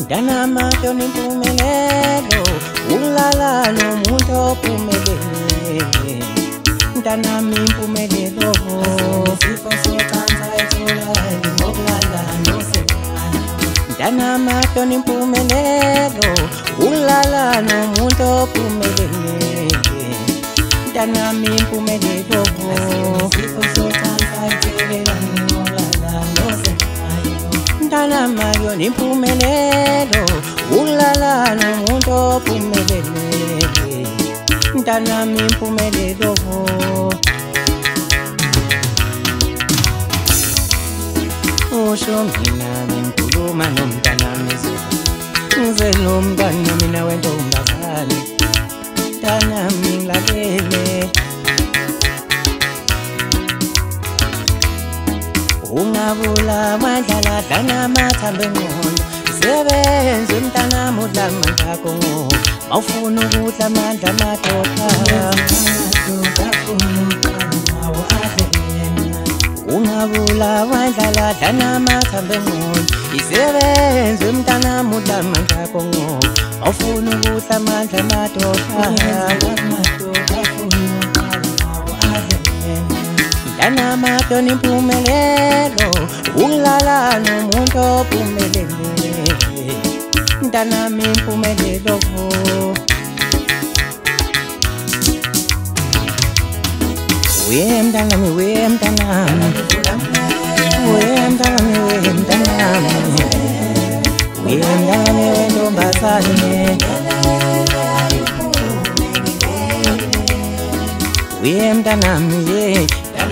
Mntanamato nimpumelelo, ulala nomuntu ophumelele. Mntanami impumelelo, isifo socansa etholayo ngokulala nosekhala. Mntanamato nimpumelelo, ulala nomuntu ophumelele. Mntanami impumelelo, isifo socansa etholayo ngokulala nosekhala. Mntanamayo nimpumelelo, ulala nomuntu ophumelele. Mntanami impumelelo. Usho mina ngikhuluma nomntanami ngizelo mntwana mina wentombazane. Mntanami ngilalele, ungabulawa dlala namathambo engqondo. Sebenza mntanami udla amandla akho ngoba awufuna ukudla amandla amadoda. Ungabulawa dlala namathambo engqondo. Isebenza mntanami udla amandla akho ngoba awufuna ukudla amandla amadoda. Mntanamato nimpumelelo, ulala nomuntu ophumelele. Mntanami impumelelo. We mntanami, we mntanami, we mntanami, we mntanami, we mntanami wentombazane. We mntanami, yeah.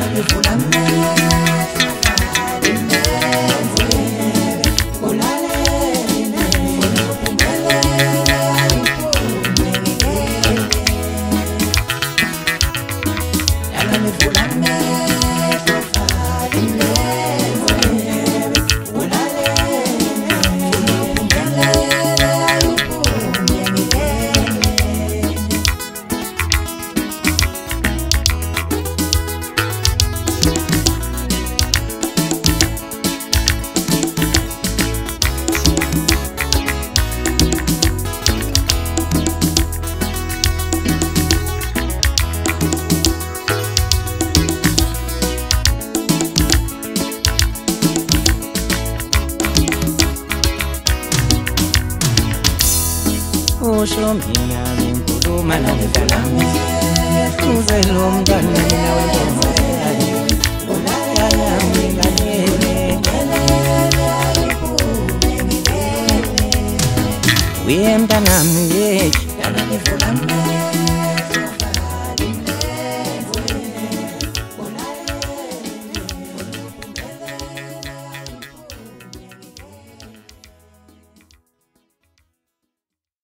Usho mina ngikhuluma nomntanami ngizelo mntwana mina wentombazane. Mntanami ngilalele, we mntanami, yeah.